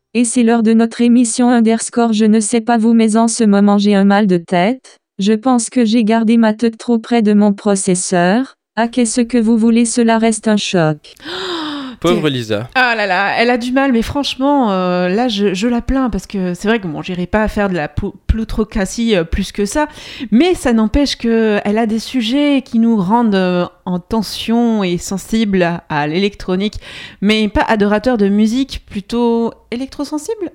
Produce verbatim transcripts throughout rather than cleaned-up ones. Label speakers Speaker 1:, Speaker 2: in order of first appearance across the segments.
Speaker 1: Et c'est l'heure de notre émission Underscore. Je ne sais pas vous, mais en ce moment j'ai un mal de tête. Je pense que j'ai gardé ma tête trop près de mon processeur. Ah, qu'est-ce que vous voulez, cela reste un choc.
Speaker 2: Pauvre Lisa.
Speaker 3: Ah là là, elle a du mal, mais franchement, euh, là, je, je la plains parce que c'est vrai que bon, j'irai pas faire de la pou- plutocratie euh, plus que ça, mais ça n'empêche qu'elle a des sujets qui nous rendent euh, en tension et sensibles à, à l'électronique, mais pas adorateurs de musique, plutôt électrosensibles.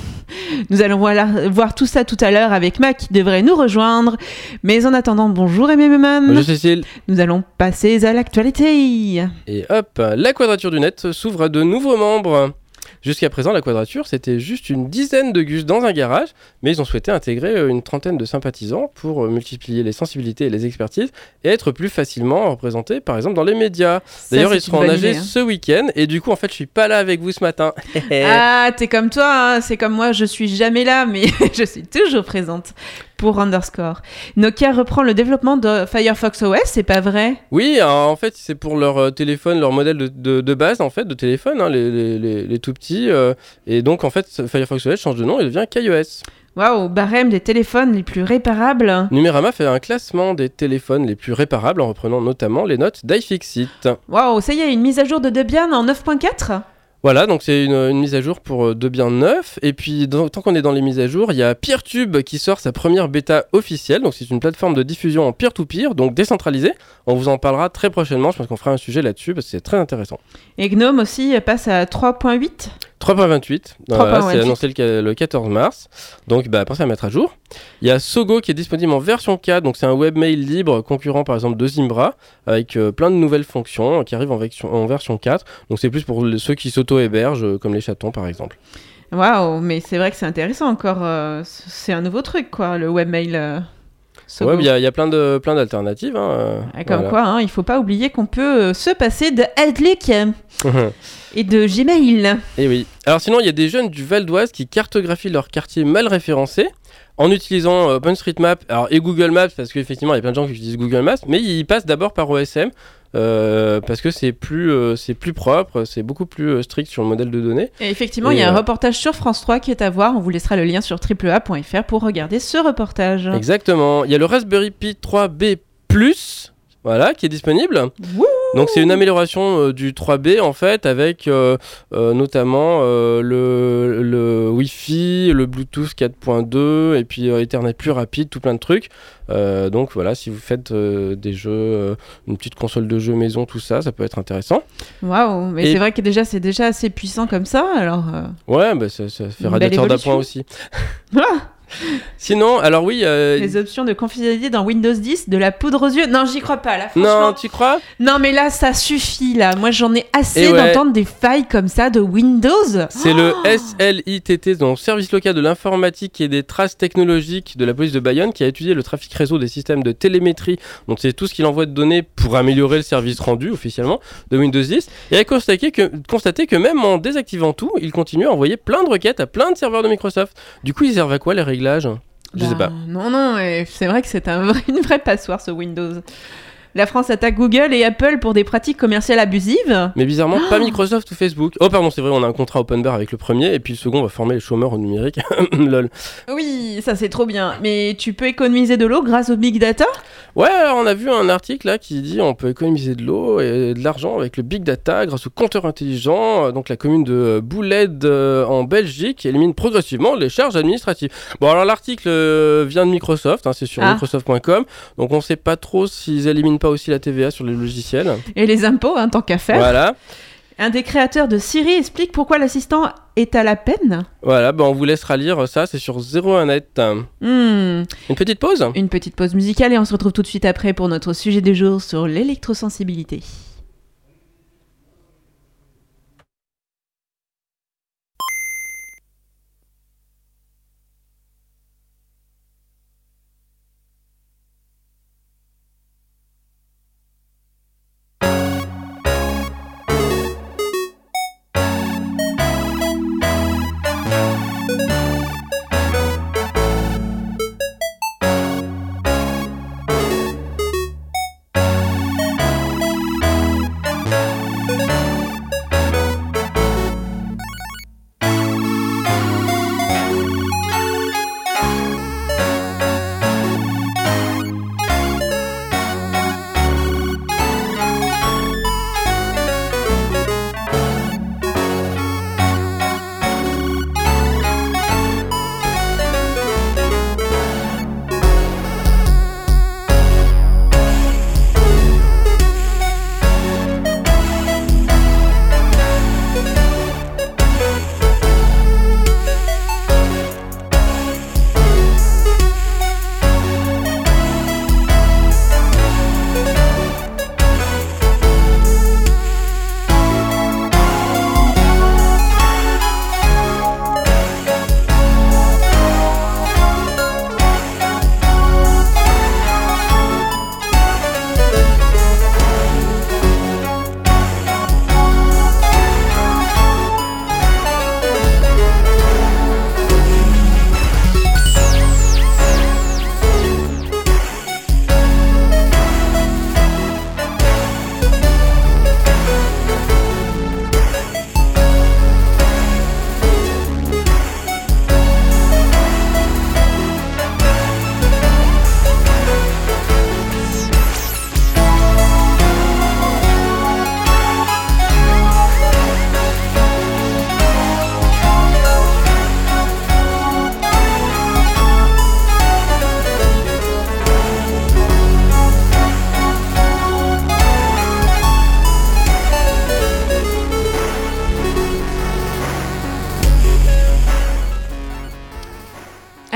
Speaker 3: Nous allons voir, voir tout ça tout à l'heure avec Mac qui devrait nous rejoindre. Mais en attendant, bonjour M M M.
Speaker 2: Bonjour Cécile.
Speaker 3: Nous allons passer à l'actualité.
Speaker 2: Et hop, la Quadrature du Net s'ouvre à de nouveaux membres. Jusqu'à présent, la Quadrature, c'était juste une dizaine de gus dans un garage, mais ils ont souhaité intégrer une trentaine de sympathisants pour multiplier les sensibilités et les expertises et être plus facilement représentés, par exemple, dans les médias.
Speaker 3: Ça,
Speaker 2: D'ailleurs,
Speaker 3: c'est
Speaker 2: ils seront en A G
Speaker 3: idée, hein.
Speaker 2: ce week-end, et du coup, en fait, je suis pas là avec vous ce matin.
Speaker 3: Ah, t'es comme toi, hein. C'est comme moi, je suis jamais là, mais je suis toujours présente pour Underscore. Nokia reprend le développement de Firefox O S, c'est pas vrai?
Speaker 2: Oui, alors, en fait, c'est pour leur euh, téléphone, leur modèle de, de, de base, en fait, de téléphone, hein, les, les, les, les tout petits. Euh, et donc, en fait, Firefox O S change de nom et devient KaiOS.
Speaker 3: Waouh, barème des téléphones les plus réparables.
Speaker 2: Numérama fait un classement des téléphones les plus réparables en reprenant notamment les notes d'iFixit.
Speaker 3: Waouh, ça y est, une mise à jour de Debian en neuf point quatre?
Speaker 2: Voilà, donc c'est une, une mise à jour pour Debian neuf. Et puis, dans, tant qu'on est dans les mises à jour, il y a Peertube qui sort sa première bêta officielle. Donc, c'est une plateforme de diffusion en peer-to-peer, donc décentralisée. On vous en parlera très prochainement. Je pense qu'on fera un sujet là-dessus parce que c'est très intéressant.
Speaker 3: Et Gnome aussi passe à trois point huit.
Speaker 2: trois point vingt-huit,
Speaker 3: trois point vingt-huit.
Speaker 2: Voilà, c'est annoncé le, le quatorze mars. Donc, bah, pensez à mettre à jour. Il y a Sogo qui est disponible en version quatre. Donc, c'est un webmail libre concurrent, par exemple, de Zimbra, avec euh, plein de nouvelles fonctions qui arrivent en, version, en version quatre. Donc, c'est plus pour les, ceux qui s'auto-hébergent, euh, comme les chatons, par exemple.
Speaker 3: Waouh, mais c'est vrai que c'est intéressant encore. Euh, c'est un nouveau truc, quoi, le webmail. Euh...
Speaker 2: Sogo. Ouais, il y a, y a plein, de, plein d'alternatives. Hein, euh,
Speaker 3: Comme
Speaker 2: voilà.
Speaker 3: quoi, hein, il ne faut pas oublier qu'on peut euh, se passer de Outlook et de Gmail.
Speaker 2: Et oui. Alors sinon, il y a des jeunes du Val d'Oise qui cartographient leur quartier mal référencé en utilisant euh, OpenStreetMap alors, et Google Maps, parce qu'effectivement, il y a plein de gens qui utilisent Google Maps, mais ils passent d'abord par O S M. Euh, parce que c'est plus, euh, c'est plus propre, c'est beaucoup plus euh, strict sur le modèle de données.
Speaker 3: Et effectivement, il y a euh... un reportage sur France trois qui est à voir. On vous laissera le lien sur triple a point f r pour regarder ce reportage.
Speaker 2: Exactement. Il y a le Raspberry Pi trois B plus, voilà, qui est disponible.
Speaker 3: Wouh!
Speaker 2: Donc c'est une amélioration euh, du trois B en fait, avec euh, euh, notamment euh, le, le Wi-Fi, le Bluetooth quatre point deux et puis euh, Ethernet plus rapide, tout plein de trucs. Euh, donc voilà, si vous faites euh, des jeux, euh, une petite console de jeux maison, tout ça, ça peut être intéressant.
Speaker 3: Waouh, mais et... c'est vrai que déjà c'est déjà assez puissant comme ça, alors. Euh...
Speaker 2: Ouais, bah ça, ça fait radiateur d'appoint aussi.
Speaker 3: Voilà.
Speaker 2: Sinon, alors oui... Euh...
Speaker 3: Les options de confidentialité dans Windows dix, de la poudre aux yeux. Non, j'y crois pas, là, franchement.
Speaker 2: Non, tu crois?
Speaker 3: Non, mais là, ça suffit, là. Moi, j'en ai assez
Speaker 2: ouais.
Speaker 3: d'entendre des failles comme ça de Windows.
Speaker 2: C'est
Speaker 3: oh
Speaker 2: le S L I T T, donc Service Local de l'Informatique et des Traces Technologiques de la police de Bayonne, qui a étudié le trafic réseau des systèmes de télémétrie. Donc, c'est tout ce qu'il envoie de données pour améliorer le service rendu, officiellement, de Windows dix. Et a constaté que, constaté que même en désactivant tout, il continue à envoyer plein de requêtes à plein de serveurs de Microsoft. Du coup, ils servent à quoi, les réglages ? Je
Speaker 3: bah,
Speaker 2: sais pas.
Speaker 3: Non, non, c'est vrai que c'est un vrai, une vraie passoire ce Windows. La France attaque Google et Apple pour des pratiques commerciales abusives.
Speaker 2: Mais bizarrement, oh. pas Microsoft ou Facebook. Oh pardon, c'est vrai, on a un contrat open bar avec le premier et puis le second va former les chômeurs au numérique. Lol.
Speaker 3: Oui, ça c'est trop bien. Mais tu peux économiser de l'eau grâce au big data ?
Speaker 2: Ouais, alors on a vu un article là qui dit on peut économiser de l'eau et de l'argent avec le big data grâce au compteur intelligent. Donc la commune de Bouled euh, en Belgique élimine progressivement les charges administratives. Bon alors l'article euh, vient de Microsoft, hein, c'est sur ah. microsoft point com. Donc on sait pas trop s'ils éliminent pas aussi la T V A sur les logiciels.
Speaker 3: Et les impôts, hein, tant qu'à faire.
Speaker 2: Voilà.
Speaker 3: Un des créateurs de Siri explique pourquoi l'assistant est à la peine.
Speaker 2: Voilà, bah on vous laissera lire ça, c'est sur zéro un net.
Speaker 3: Mmh.
Speaker 2: Une petite pause ?
Speaker 3: Une petite pause musicale et on se retrouve tout de suite après pour notre sujet du jour sur l'électrosensibilité.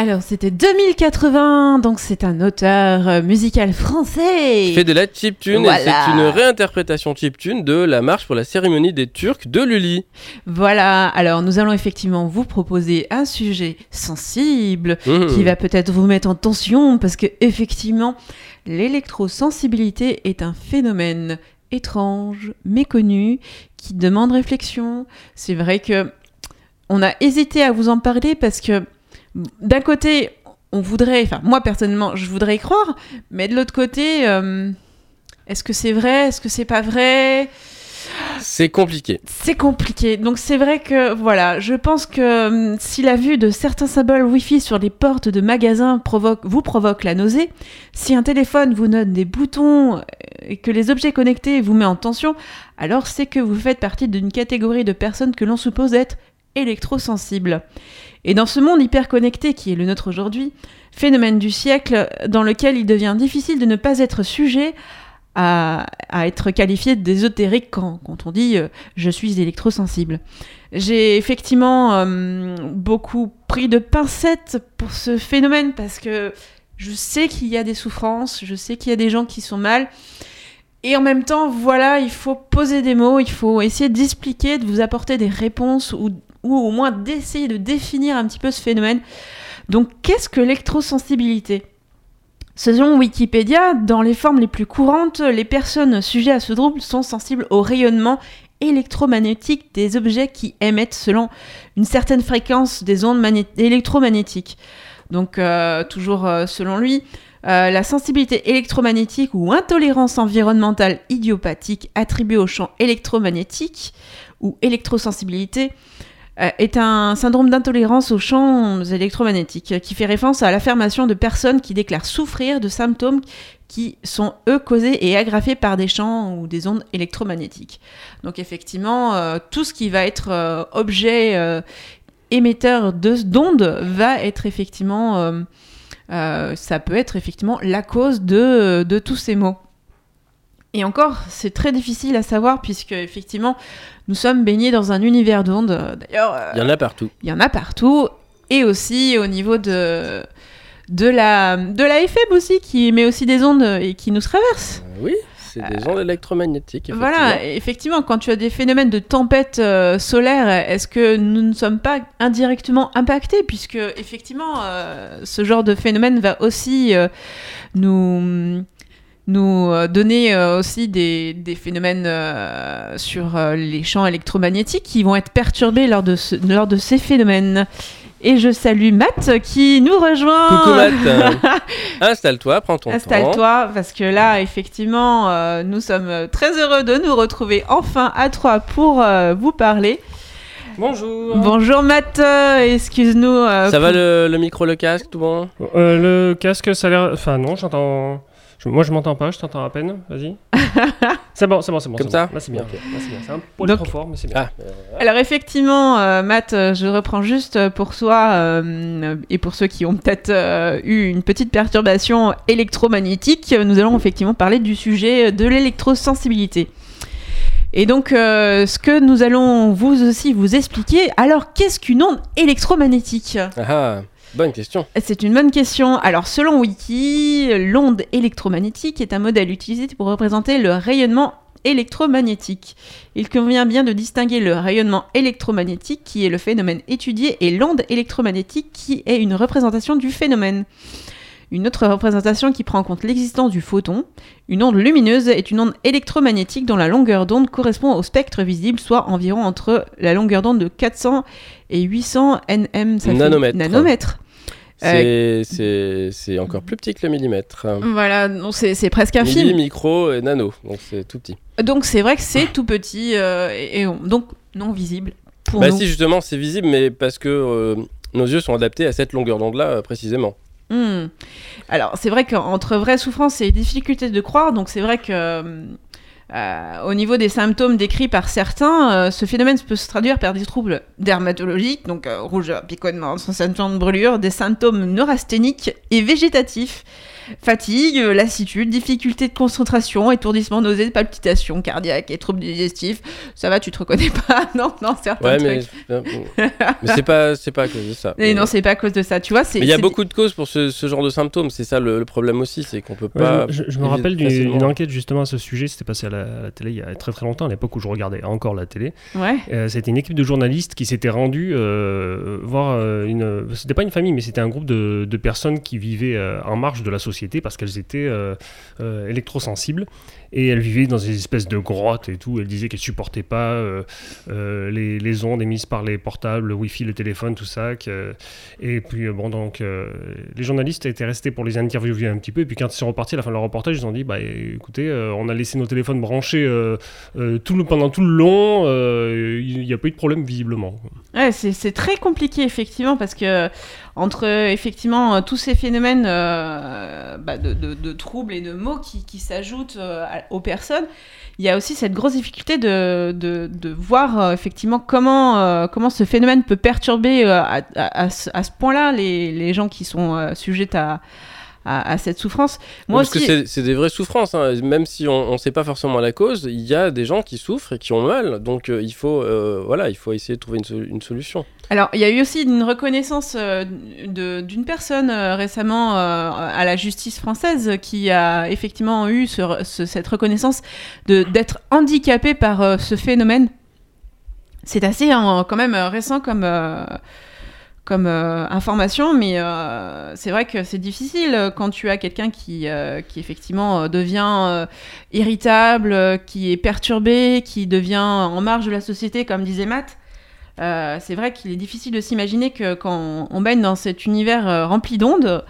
Speaker 3: Alors, c'était deux mille quatre-vingts, donc c'est un auteur euh, musical français.
Speaker 2: Il fait de la chiptune
Speaker 3: Voilà.
Speaker 2: et c'est une réinterprétation chiptune de la marche pour la cérémonie des Turcs de Lully.
Speaker 3: Voilà, alors nous allons effectivement vous proposer un sujet sensible
Speaker 2: Mmh.
Speaker 3: qui va peut-être vous mettre en tension parce que effectivement, l'électrosensibilité est un phénomène étrange, méconnu, qui demande réflexion. C'est vrai que on a hésité à vous en parler parce que d'un côté, on voudrait, enfin moi personnellement, je voudrais y croire, mais de l'autre côté, euh, est-ce que c'est vrai, est-ce que c'est pas vrai ?
Speaker 2: C'est compliqué.
Speaker 3: C'est compliqué. Donc c'est vrai que, voilà, je pense que hum, si la vue de certains symboles Wi-Fi sur les portes de magasins provoque, vous provoque la nausée, si un téléphone vous donne des boutons et que les objets connectés vous met en tension, alors c'est que vous faites partie d'une catégorie de personnes que l'on suppose être électrosensibles. Et dans ce monde hyper connecté qui est le nôtre aujourd'hui, phénomène du siècle dans lequel il devient difficile de ne pas être sujet à, à être qualifié d'ésotérique quand, quand on dit euh, « je suis électrosensible ». J'ai effectivement euh, beaucoup pris de pincettes pour ce phénomène parce que je sais qu'il y a des souffrances, je sais qu'il y a des gens qui sont mal. Et en même temps, voilà, il faut poser des mots, il faut essayer d'expliquer, de vous apporter des réponses ou, ou au moins d'essayer de définir un petit peu ce phénomène. Donc, qu'est-ce que l'électrosensibilité ? Selon Wikipédia, dans les formes les plus courantes, les personnes sujettes à ce trouble sont sensibles au rayonnement électromagnétique des objets qui émettent selon une certaine fréquence des ondes magné- électromagnétiques. Donc, euh, toujours euh, selon lui, euh, la sensibilité électromagnétique ou intolérance environnementale idiopathique attribuée au champ électromagnétique ou électrosensibilité euh, est un syndrome d'intolérance aux champs électromagnétiques qui fait référence à l'affirmation de personnes qui déclarent souffrir de symptômes qui sont, eux, causés et aggravés par des champs ou des ondes électromagnétiques. Donc, effectivement, euh, tout ce qui va être euh, objet euh, émetteur de, d'ondes va être effectivement... Euh, euh, ça peut être effectivement la cause de, de tous ces maux. Et encore, c'est très difficile à savoir puisque, effectivement, nous sommes baignés dans un univers d'ondes. D'ailleurs... Euh,
Speaker 2: Il y en a partout.
Speaker 3: Il y en a partout. Et aussi au niveau de... De la, de la F M aussi, qui émet aussi des ondes et qui nous traverse.
Speaker 2: Euh, oui, c'est des ondes électromagnétiques. Effectivement.
Speaker 3: Voilà, effectivement, quand tu as des phénomènes de tempête euh, solaire, est-ce que nous ne sommes pas indirectement impactés ? Puisque, effectivement, euh, ce genre de phénomène va aussi euh, nous, nous euh, donner euh, aussi des, des phénomènes euh, sur euh, les champs électromagnétiques qui vont être perturbés lors de, ce, lors de ces phénomènes. Et je salue Matt qui nous rejoint.
Speaker 2: Coucou Matt. Installe-toi, prends ton
Speaker 3: Installe-toi,
Speaker 2: temps.
Speaker 3: Installe-toi, parce que là, effectivement, euh, nous sommes très heureux de nous retrouver enfin à trois pour euh, vous parler.
Speaker 2: Bonjour.
Speaker 3: Bonjour Matt, euh, excuse-nous. Euh,
Speaker 2: Ça
Speaker 3: pour...
Speaker 2: va le, le micro, le casque, tout bon ?
Speaker 4: euh, Le casque, ça a l'air... Enfin non, j'entends... Je... Moi, je m'entends pas, je t'entends à peine. Vas-y. c'est bon, c'est bon, c'est bon.
Speaker 2: Comme
Speaker 4: c'est
Speaker 2: ça
Speaker 4: bon. Là, c'est bien.
Speaker 2: Okay.
Speaker 4: Là, c'est bien. C'est un poil
Speaker 3: Donc...
Speaker 4: trop fort, mais c'est bien.
Speaker 2: Ah.
Speaker 3: Alors effectivement, euh, Matt, euh, je reprends juste pour toi euh, et pour ceux qui ont peut-être euh, eu une petite perturbation électromagnétique, nous allons effectivement parler du sujet de l'électrosensibilité. Et donc, euh, ce que nous allons vous aussi vous expliquer, alors qu'est-ce qu'une onde électromagnétique ?
Speaker 2: Ah, bonne question.
Speaker 3: C'est une bonne question. Alors, selon Wiki, l'onde électromagnétique est un modèle utilisé pour représenter le rayonnement électromagnétique. Il convient bien de distinguer le rayonnement électromagnétique, qui est le phénomène étudié, et l'onde électromagnétique, qui est une représentation du phénomène. Une autre représentation qui prend en compte l'existence du photon. Une onde lumineuse est une onde électromagnétique dont la longueur d'onde correspond au spectre visible, soit environ entre la longueur d'onde de quatre cents et huit cents nm, ça
Speaker 2: nanomètres.
Speaker 3: fait nanomètres.
Speaker 2: C'est,
Speaker 3: Euh,
Speaker 2: c'est, c'est encore plus petit que le millimètre.
Speaker 3: Voilà, donc c'est, c'est presque infime.
Speaker 2: Milli, micro et nano, donc c'est tout petit.
Speaker 3: Donc c'est vrai que c'est tout petit euh, et, et on- donc non visible pour
Speaker 2: Bah
Speaker 3: nous.
Speaker 2: si, justement, c'est visible, mais parce que euh, nos yeux sont adaptés à cette longueur d'onde-là, euh, précisément.
Speaker 3: Hmm. Alors c'est vrai qu'entre vraie souffrance et difficulté de croire, donc c'est vrai que euh, au niveau des symptômes décrits par certains, euh, ce phénomène peut se traduire par des troubles dermatologiques, donc euh, rougeur, picotement, sensation de brûlure, des symptômes neurasthéniques et végétatifs, fatigue, lassitude, difficulté de concentration, étourdissement, nausées, palpitations cardiaques et troubles digestifs. Ça va, tu te reconnais pas? Non, non, certains
Speaker 2: Ouais,
Speaker 3: trucs.
Speaker 2: mais, mais c'est pas, c'est pas à cause de ça.
Speaker 3: Et non, c'est pas à cause de ça. Tu vois, c'est.
Speaker 2: Mais il y a
Speaker 3: c'est...
Speaker 2: beaucoup de causes pour ce, ce genre de symptômes. C'est ça le, le problème aussi, c'est qu'on peut pas.
Speaker 4: Ouais, je, je me rappelle d'une, d'une enquête justement à ce sujet. C'était passé à la, à la télé il y a très très longtemps, à l'époque où je regardais encore la télé.
Speaker 3: Ouais.
Speaker 4: Euh, c'était une équipe de journalistes qui s'était rendue euh, voir euh, une. C'était pas une famille, mais c'était un groupe de, de personnes qui vivaient euh, en marge de la société parce qu'elles étaient euh, euh, électrosensibles. Et elles vivaient dans des espèces de grottes et tout. Elles disaient qu'elles supportaient pas euh, euh, les, les ondes émises par les portables, le wifi, le téléphone, tout ça. Que... Et puis euh, bon, donc euh, les journalistes étaient restés pour les interviewer un petit peu. Et puis quand ils sont repartis à la fin de leur reportage, ils ont dit bah écoutez, euh, on a laissé nos téléphones branchés euh, euh, tout le, pendant tout le long. Euh, il n'y a pas eu de problème visiblement.
Speaker 3: Ouais, c'est, c'est très compliqué effectivement parce que entre effectivement tous ces phénomènes euh, bah, de, de, de troubles et de maux qui, qui s'ajoutent euh, aux personnes, il y a aussi cette grosse difficulté de, de, de voir euh, effectivement comment, euh, comment ce phénomène peut perturber euh, à, à, à, ce, à ce point-là les, les gens qui sont euh, sujets à, à, à cette souffrance. Moi
Speaker 2: Parce
Speaker 3: aussi...
Speaker 2: que c'est, c'est des vraies souffrances, hein. Même si on ne sait pas forcément la cause, il y a des gens qui souffrent et qui ont mal, donc euh, il, faut, euh, voilà, il faut essayer de trouver une, so- une solution.
Speaker 3: Alors, il y a eu aussi une reconnaissance euh, de, d'une personne euh, récemment euh, à la justice française qui a effectivement eu ce, ce, cette reconnaissance de, d'être handicapée par euh, ce phénomène. C'est assez hein, quand même récent comme, euh, comme euh, information, mais euh, c'est vrai que c'est difficile quand tu as quelqu'un qui, euh, qui effectivement euh, devient euh, irritable, euh, qui est perturbé, qui devient en marge de la société, comme disait Matt. Euh, c'est vrai qu'il est difficile de s'imaginer que quand on baigne dans cet univers euh, rempli d'ondes,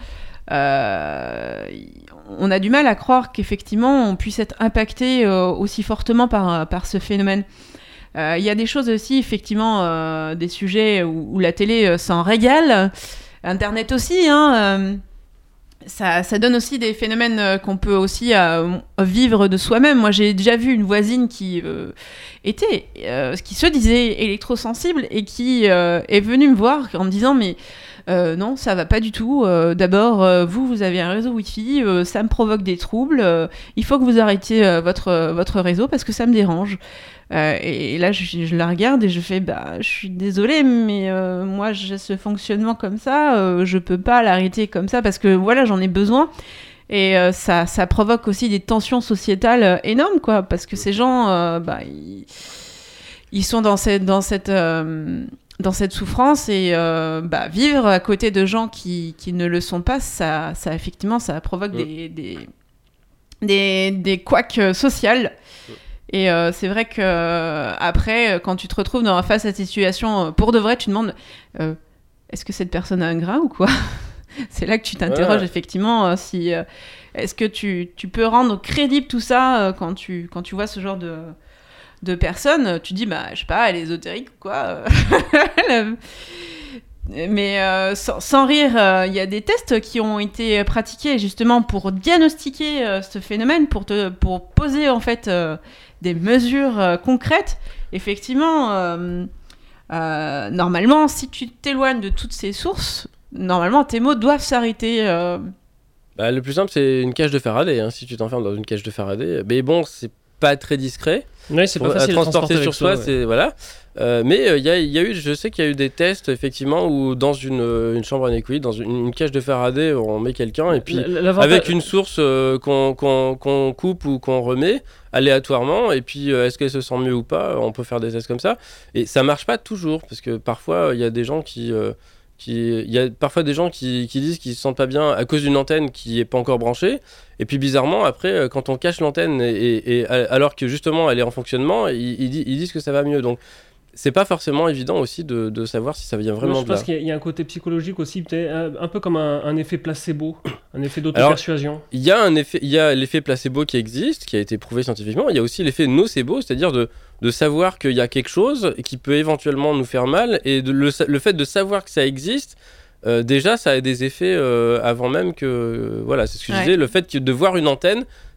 Speaker 3: euh, on a du mal à croire qu'effectivement on puisse être impacté euh, aussi fortement par, par ce phénomène. Il euh, y a des choses aussi, effectivement, euh, des sujets où, où la télé euh, s'en régale, Internet aussi, hein, euh, ça, ça donne aussi des phénomènes euh, qu'on peut aussi euh, vivre de soi-même. Moi, j'ai déjà vu une voisine qui euh, était, euh, qui se disait électrosensible et qui euh, est venue me voir en me disant mais euh, non, ça va pas du tout. Euh, d'abord, euh, vous, vous avez un réseau Wi-Fi, euh, ça me provoque des troubles. Euh, il faut que vous arrêtiez euh, votre votre réseau parce que ça me dérange. Euh, et, et là, je, je la regarde et je fais bah, je suis désolée, mais euh, moi, j'ai ce fonctionnement comme ça, euh, je peux pas l'arrêter comme ça parce que voilà, j'en ai besoin. Et euh, ça, ça provoque aussi des tensions sociétales euh, énormes, quoi, parce que ces gens, euh, bah, ils, ils sont dans cette, dans cette, euh, dans cette souffrance et euh, bah, vivre à côté de gens qui, qui ne le sont pas, ça, ça effectivement, ça provoque ouais. des, des, des, des couacs sociales. Ouais. Et euh, c'est vrai que euh, après, quand tu te retrouves dans, face à cette situation, pour de vrai, tu te demandes euh, est-ce que cette personne a un grain ou quoi ? C'est là que tu t'interroges ouais. effectivement euh, si euh, est-ce que tu, tu peux rendre crédible tout ça euh, quand tu quand tu vois ce genre de de personnes, tu dis bah je sais pas, elle est ésotérique ou quoi. Mais euh, sans, sans rire, il euh, y a des tests qui ont été pratiqués justement pour diagnostiquer euh, ce phénomène, pour te pour poser en fait euh, des mesures euh, concrètes. Effectivement, euh, euh, normalement, si tu t'éloignes de toutes ces sources, normalement, tes mots doivent s'arrêter. Euh...
Speaker 2: Bah, le plus simple, c'est une cage de Faraday. Hein, si tu t'enfermes dans une cage de Faraday, mais bon, c'est pas très discret.
Speaker 4: Oui, c'est pas facile
Speaker 2: à transporter,
Speaker 4: transporter
Speaker 2: sur soi, ouais. c'est voilà. Euh, mais il euh, y, y a eu, je sais qu'il y a eu des tests effectivement où dans une, une chambre anéchoïde, dans une, une cage de Faraday, on met quelqu'un et puis avec une source euh, qu'on, qu'on, qu'on coupe ou qu'on remet aléatoirement et puis euh, est-ce qu'elle se sent mieux ou pas, on peut faire des tests comme ça et ça marche pas toujours parce que parfois il y a des gens qui euh, il y a parfois des gens qui, qui disent qu'ils se sentent pas bien à cause d'une antenne qui est pas encore branchée et puis bizarrement après quand on cache l'antenne et, et, et alors que justement elle est en fonctionnement ils, ils, ils disent que ça va mieux donc c'est pas forcément évident aussi de, de savoir si ça vient vraiment
Speaker 4: Moi, je
Speaker 2: de là.
Speaker 4: Je pense qu'il y a, y a un côté psychologique aussi, peut-être un, un peu comme un, un effet placebo, un effet d'auto-persuasion.
Speaker 2: Il y a un effet, il y a l'effet placebo qui existe, qui a été prouvé scientifiquement. Il y a aussi l'effet nocebo, c'est-à-dire de, de savoir qu'il y a quelque chose qui peut éventuellement nous faire mal et de, le, le fait de savoir que ça existe. Euh, déjà, ça a des effets euh, avant même que... Euh, voilà, c'est ce que ouais. je disais. Le fait de voir une antenne,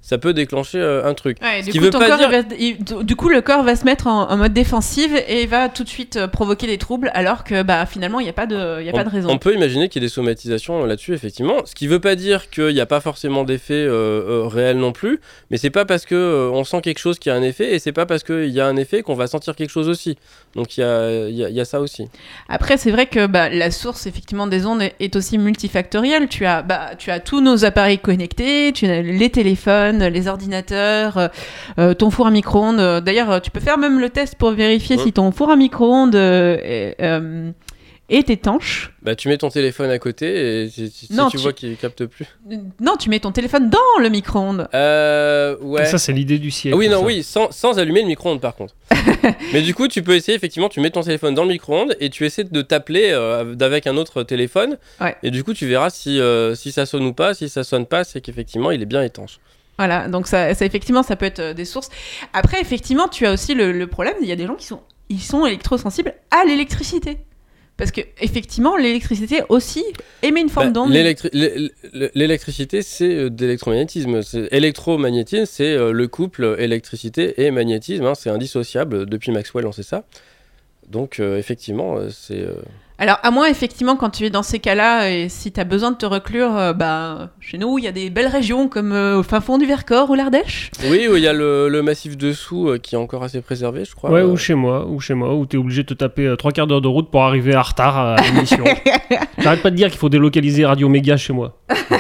Speaker 2: ça peut déclencher euh, un truc.
Speaker 3: Ouais,
Speaker 2: Ce
Speaker 3: du,
Speaker 2: qui
Speaker 3: coup,
Speaker 2: veut
Speaker 3: ton
Speaker 2: pas
Speaker 3: corps,
Speaker 2: dire...
Speaker 3: il va- il- du coup, le corps va se mettre en, en mode défensive et il va tout de suite euh, provoquer des troubles, alors que bah, finalement, il n'y a, pas de, il y a
Speaker 2: on,
Speaker 3: pas de raison.
Speaker 2: on peut imaginer qu'il y ait des somatisations là-dessus, effectivement. Ce qui veut pas dire qu'il n'y a pas forcément d'effet euh, euh, réel non plus, mais c'est pas parce que euh, on sent quelque chose qu'il y a un effet, et c'est pas parce qu'il y a un effet qu'on va sentir quelque chose aussi. Donc il y a, il y a, il y a ça aussi.
Speaker 3: Après, c'est vrai que bah, la source effectivement des ondes est, est aussi multifactorielle. Tu as, bah, tu as tous nos appareils connectés, tu as les téléphones, les ordinateurs, euh, euh, ton four à micro-ondes. D'ailleurs, tu peux faire même le test pour vérifier
Speaker 2: Ouais.
Speaker 3: si ton four à micro-ondes euh, est, euh, est étanche.
Speaker 2: Bah tu mets ton téléphone à côté et si, si- si
Speaker 3: Non,
Speaker 2: tu
Speaker 3: tu-
Speaker 2: vois qu'il capte plus.
Speaker 3: Non, tu mets ton téléphone dans le micro-ondes.
Speaker 2: Euh, ouais.
Speaker 4: Ça, c'est l'idée du siècle.
Speaker 2: Ah oui, non,
Speaker 4: ça.
Speaker 2: oui, sans, sans allumer le micro-ondes par contre. Mais du coup, tu peux essayer, effectivement, tu mets ton téléphone dans le micro-ondes et tu essaies de t'appeler euh, avec un autre téléphone.
Speaker 3: Ouais.
Speaker 2: Et du coup, tu verras si, euh, si ça sonne ou pas. Si ça sonne pas, c'est qu'effectivement, il est bien étanche.
Speaker 3: Voilà, donc ça, ça effectivement, ça peut être euh, des sources. Après, effectivement, tu as aussi le, le problème, il y a des gens qui sont, ils sont électrosensibles à l'électricité. Parce que effectivement, l'électricité aussi émet une forme
Speaker 2: Bah,
Speaker 3: d'onde.
Speaker 2: l'électri- l'é- l'é- L'électricité, c'est euh, de l'électromagnétisme. C'est- Électromagnétisme, c'est euh, le couple électricité et magnétisme. Hein, c'est indissociable. Depuis Maxwell, on sait ça. Donc, euh, effectivement, euh, c'est... euh,
Speaker 3: Alors, à moins, effectivement, quand tu es dans ces cas-là, et si tu as besoin de te reclure, euh, bah, chez nous, il y a des belles régions comme euh, au fin fond du Vercors ou l'Ardèche.
Speaker 2: Oui, où il y a le, le massif dessous euh, qui est encore assez préservé, je crois.
Speaker 4: Ouais,
Speaker 2: Euh,
Speaker 4: ou chez moi, ou chez moi, où t'es obligé de te taper euh, trois quarts d'heure de route pour arriver en retard à l'émission. J'arrête pas de dire qu'il faut délocaliser Radio Méga chez moi.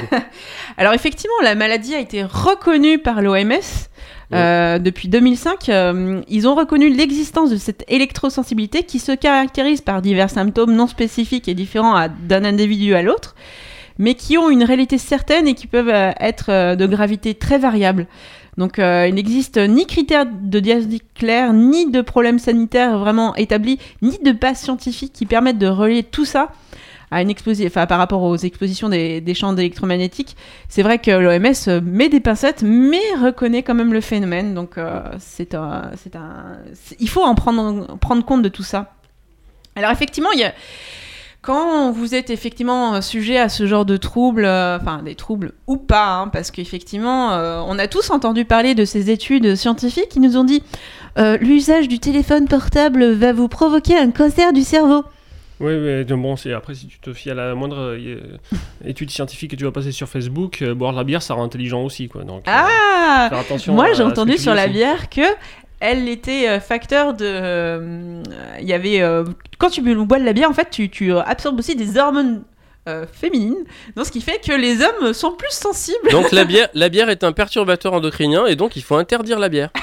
Speaker 3: Alors, effectivement, la maladie a été reconnue par l'O M S. Euh, depuis deux mille cinq, euh, ils ont reconnu l'existence de cette électrosensibilité qui se caractérise par divers symptômes non spécifiques et différents à- d'un individu à l'autre, mais qui ont une réalité certaine et qui peuvent euh, être euh, de gravité très variable. Donc euh, il n'existe ni critères de diagnostic clair, ni de problème sanitaire vraiment établi, ni de base scientifique qui permettent de relier tout ça à une exposi- enfin, par rapport aux expositions des, des champs électromagnétiques. C'est vrai que l'O M S met des pincettes, mais reconnaît quand même le phénomène. Donc euh, c'est un, c'est un, c'est- il faut en prendre, prendre compte de tout ça. Alors effectivement, il y a... Quand vous êtes effectivement sujet à ce genre de troubles, euh, enfin des troubles ou pas, hein, parce qu'effectivement, euh, on a tous entendu parler de ces études scientifiques qui nous ont dit euh, l'usage du téléphone portable va vous provoquer un cancer du cerveau.
Speaker 4: Oui, mais bon, c'est, après, si tu te fies à la moindre euh, étude scientifique que tu vas passer sur Facebook, euh, boire de la bière, ça rend intelligent aussi, quoi. Donc, euh,
Speaker 3: Ah
Speaker 4: faire attention
Speaker 3: Moi,
Speaker 4: à-
Speaker 3: j'ai
Speaker 4: à ce
Speaker 3: entendu
Speaker 4: que tu
Speaker 3: sur
Speaker 4: dis
Speaker 3: la
Speaker 4: aussi.
Speaker 3: bière que elle était euh, facteur de. euh, Il y avait euh, quand tu bois de la bière, en fait, tu, tu euh, absorbes aussi des hormones euh, féminines, donc ce qui fait que les hommes sont plus sensibles.
Speaker 2: Donc la bière, la bière est un perturbateur endocrinien et donc il faut interdire la bière.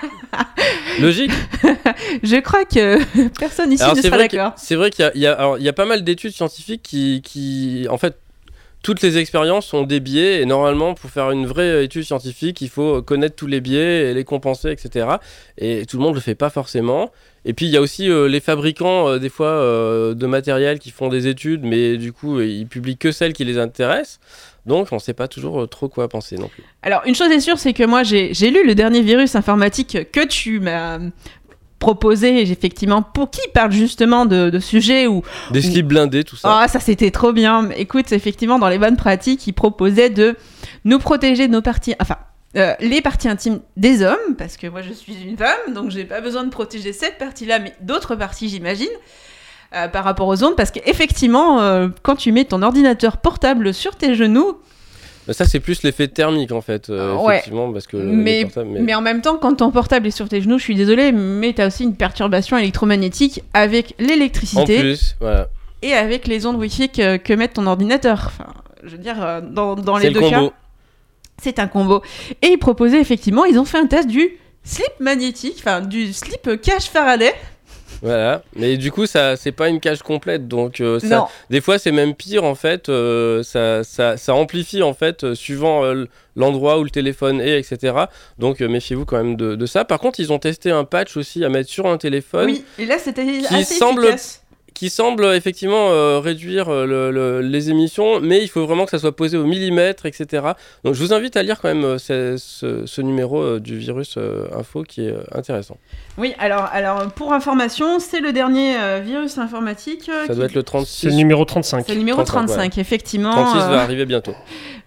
Speaker 2: Logique.
Speaker 3: Je crois que personne ici
Speaker 2: Alors,
Speaker 3: ne
Speaker 2: c'est
Speaker 3: sera
Speaker 2: vrai que-
Speaker 3: d'accord.
Speaker 2: C'est vrai qu'il y a, il y a- alors, il y a pas mal d'études scientifiques qui, qui, en fait, toutes les expériences ont des biais et normalement, pour faire une vraie étude scientifique, il faut connaître tous les biais et les compenser, et cetera. Et tout le monde le fait pas forcément. Et puis il y a aussi euh, les fabricants euh, des fois euh, de matériel qui font des études, mais du coup euh, ils publient que celles qui les intéressent. Donc on sait pas toujours euh, trop quoi penser non plus.
Speaker 3: Alors, une chose est sûre, c'est que moi, j'ai j'ai lu le dernier virus informatique que tu m'as proposé, effectivement, pour qui parle justement de, de sujets où
Speaker 2: Des slips blindés, tout ça.
Speaker 3: ah, ça c'était trop bien. Écoute, effectivement, dans les bonnes pratiques, ils proposaient de nous protéger de nos parties, enfin, euh, les parties intimes des hommes, parce que moi je suis une femme, donc j'ai pas besoin de protéger cette partie-là, mais d'autres parties, j'imagine, euh, par rapport aux ondes, parce qu'effectivement, euh, quand tu mets ton ordinateur portable sur tes genoux,
Speaker 2: Mais ça c'est plus l'effet thermique en fait, euh,
Speaker 3: Ouais.
Speaker 2: effectivement, parce que les
Speaker 3: mais,
Speaker 2: portables-
Speaker 3: mais...
Speaker 2: mais-
Speaker 3: en même temps, quand ton portable est sur tes genoux, je suis désolée, mais t'as aussi une perturbation électromagnétique avec
Speaker 2: en
Speaker 3: l'électricité
Speaker 2: plus, voilà.
Speaker 3: et avec les ondes Wi-Fi que, que met ton ordinateur. Enfin, je veux dire, euh, dans, dans
Speaker 2: C'est
Speaker 3: les
Speaker 2: le
Speaker 3: deux
Speaker 2: combo.
Speaker 3: cas, c'est un combo. Et ils proposaient effectivement, ils ont fait un test du slip magnétique, enfin du slip cache Faraday.
Speaker 2: Voilà, mais du coup ça c'est pas une cage complète, donc euh, ça,
Speaker 3: Non,
Speaker 2: des fois c'est même pire en fait, euh, ça, ça, ça amplifie en fait euh, suivant euh, l'endroit où le téléphone est, et cetera. Donc euh, méfiez-vous quand même de, de ça. Par contre ils ont testé un patch aussi à mettre sur un téléphone
Speaker 3: oui, et là c'était assez
Speaker 2: semble-
Speaker 3: efficace.
Speaker 2: qui semble effectivement euh, réduire euh, le- le- les émissions, mais il faut vraiment que ça soit posé au millimètre, et cetera. Donc je vous invite à lire quand même euh, ce, ce- ce numéro euh, du Virus euh, Info qui est euh, intéressant.
Speaker 3: Oui, alors, alors pour information, c'est le dernier euh, virus informatique. euh,
Speaker 2: Ça
Speaker 3: qui-
Speaker 2: doit être le
Speaker 4: C'est
Speaker 2: trente-six.
Speaker 4: le numéro trente-cinq.
Speaker 3: C'est le numéro
Speaker 2: trente-cinq,
Speaker 3: trente-cinq, effectivement.
Speaker 2: trente-six
Speaker 3: euh,
Speaker 2: va arriver bientôt.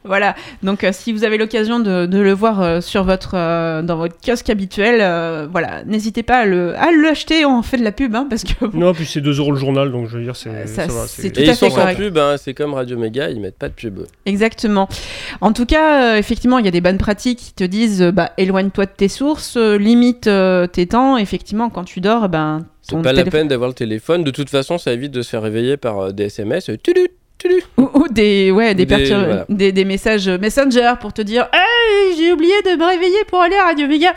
Speaker 3: Voilà, donc euh, si vous avez l'occasion de, de le voir euh, sur votre, euh, dans votre kiosque habituel, euh, voilà, n'hésitez pas à le, à l'acheter, on fait de la pub, hein, parce que...
Speaker 4: Non, puis c'est deux euros le journal, donc je veux dire, c'est,
Speaker 3: Euh,
Speaker 4: ça,
Speaker 3: ça,
Speaker 4: va.
Speaker 3: c'est
Speaker 4: C'est...
Speaker 3: tout
Speaker 2: Et
Speaker 3: à
Speaker 2: ils
Speaker 3: fait
Speaker 2: sont sans
Speaker 3: correct.
Speaker 2: pub, hein, c'est comme Radio Méga, ils mettent pas de pub.
Speaker 3: Exactement. En tout cas, euh, effectivement, il y a des bonnes pratiques qui te disent, euh, bah, éloigne-toi de tes sources, euh, limite euh, tes temps, effectivement, quand tu dors, ben...
Speaker 2: C'est
Speaker 3: ton
Speaker 2: pas la
Speaker 3: téléphone-
Speaker 2: peine d'avoir le téléphone, de toute façon ça évite de se faire réveiller par euh, des S M S, euh, tudu, tudu.
Speaker 3: Ou, ou des, ouais, des,
Speaker 2: Ou des-
Speaker 3: pertur-
Speaker 2: voilà.
Speaker 3: des, des messages Messenger pour te dire hey, j'ai oublié de me réveiller pour aller à Radio Méga.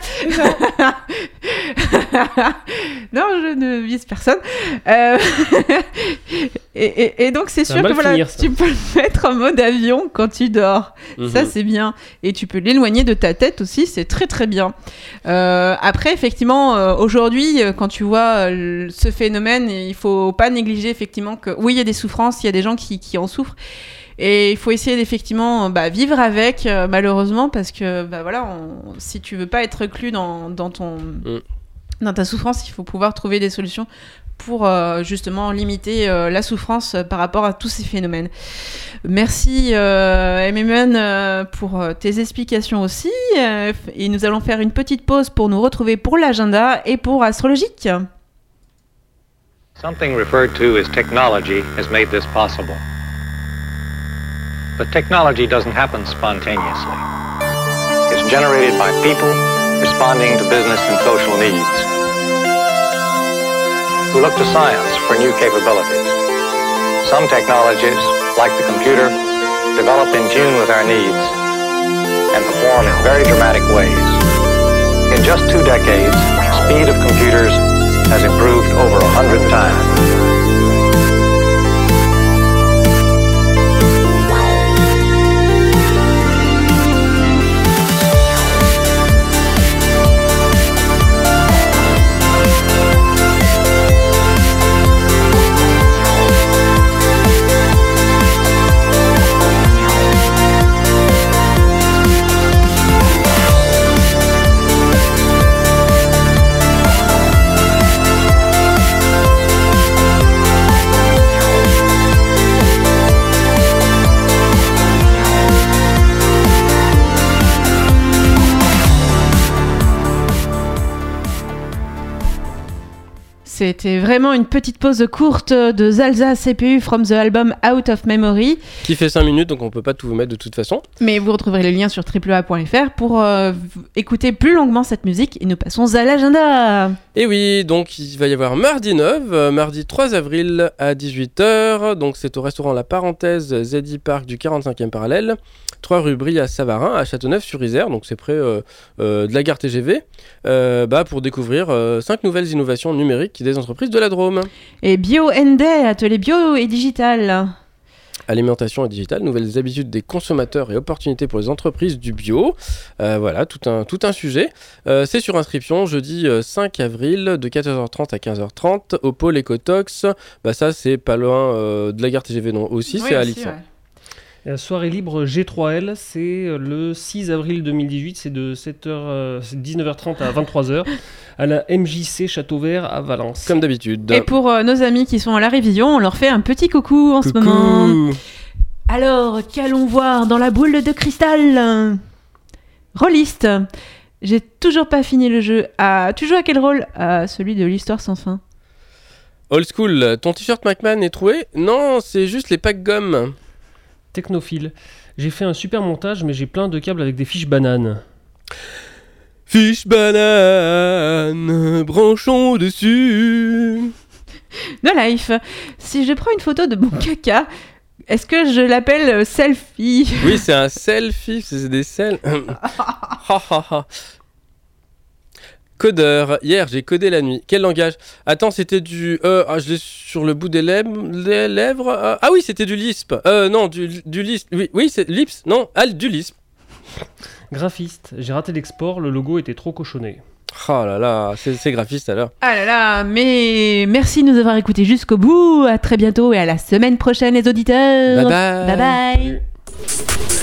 Speaker 3: Non, je ne vise personne. Euh, et, et, et donc, c'est
Speaker 4: Ça
Speaker 3: sûr
Speaker 4: va
Speaker 3: que
Speaker 4: mal
Speaker 3: voilà,
Speaker 4: finir, ça.
Speaker 3: tu peux le mettre en mode avion quand tu dors. Ça,
Speaker 2: Mhm.
Speaker 3: c'est bien. Et tu peux l'éloigner de ta tête aussi, c'est très très bien. Euh, après, effectivement, euh, aujourd'hui, euh, quand tu vois euh, ce phénomène, il faut pas négliger effectivement que oui, il y a des souffrances, il y a des gens qui, qui en souffrent. Et il faut essayer d'effectivement bah, vivre avec, euh, malheureusement, parce que bah, voilà, on- si tu veux pas être reclus dans, dans, ton,
Speaker 2: Mm.
Speaker 3: dans ta souffrance, il faut pouvoir trouver des solutions pour euh, justement limiter euh, la souffrance euh, par rapport à tous ces phénomènes. Merci euh, M M N euh, pour euh, tes explications aussi. euh, et nous allons faire une petite pause pour nous retrouver pour l'agenda et pour Astrologique.
Speaker 5: Something referred to as technology has made this possible. But technology doesn't happen spontaneously. It's generated by people responding to business and social needs, who look to science for new capabilities. Some technologies, like the computer, develop in tune with our needs and perform in very dramatic ways. In just two decades, the speed of computers has improved over a hundred times.
Speaker 3: C'était vraiment une petite pause courte de Zalza C P U from the album Out of Memory.
Speaker 2: Qui fait cinq minutes, donc on peut pas tout vous mettre de toute façon.
Speaker 3: Mais vous retrouverez le lien sur triple a point f r pour euh, écouter plus longuement cette musique. Et nous passons à l'agenda.
Speaker 2: Et oui, donc il va y avoir mardi neuf, euh, mardi trois avril à dix-huit heures. Donc c'est au restaurant La Parenthèse, Zeddy Park du quarante-cinquième parallèle, trois rue Brie à Savarin, à Châteauneuf-sur-Isère. Donc c'est près euh, euh, de la gare T G V, euh, bah, pour découvrir euh, cinq nouvelles innovations numériques des entreprises de la Drôme.
Speaker 3: Et Bio N D, atelier bio et digital.
Speaker 2: Alimentation et digital, nouvelles habitudes des consommateurs et opportunités pour les entreprises du bio. Euh, voilà, tout un, tout un sujet. Euh, c'est sur inscription jeudi euh, cinq avril de quatorze heures trente à quinze heures trente au pôle Ecotox. Bah, ça, c'est pas loin euh, de la gare T G V non, aussi, c'est à Alixan.
Speaker 4: La soirée libre G trois L, c'est le six avril deux mille dix-huit, c'est de sept heures, dix-neuf heures trente à vingt-trois heures, à la M J C Château Vert à Valence.
Speaker 2: Comme d'habitude.
Speaker 3: Et pour euh, nos amis qui sont à la révision, on leur fait un petit coucou en
Speaker 2: Coucou.
Speaker 3: ce moment. Alors, qu'allons voir dans la boule de cristal? Rôliste. J'ai toujours pas fini le jeu. Ah, tu joues à quel rôle? À celui de l'histoire sans fin.
Speaker 2: Old school, ton t-shirt McMahon est troué? Non, c'est juste les packs gomme.
Speaker 4: Technophile. J'ai fait un super montage, mais j'ai plein de câbles avec des fiches bananes.
Speaker 2: Fiche banane, branchons dessus.
Speaker 3: No Life. Si je prends une photo de mon caca, est-ce que je l'appelle euh, selfie?
Speaker 2: Oui, c'est un selfie, c'est des sel. Ha, ha, ha. Codeur. Hier, j'ai codé la nuit. Quel langage? Attends, c'était du... Euh, ah, je l'ai sur le bout des lèvres. Des lèvres euh, ah oui, c'était du Lisp. Euh, non, du, du Lisp. Oui, oui c'est Lips. Non, ah, du Lisp.
Speaker 4: Graphiste. J'ai raté l'export, le logo était trop cochonné.
Speaker 2: Oh là là, c'est, c'est graphiste alors.
Speaker 3: Ah là là, mais merci de nous avoir écoutés jusqu'au bout. À très bientôt et à la semaine prochaine, les auditeurs.
Speaker 2: Bye bye.
Speaker 3: Bye bye.
Speaker 4: Salut.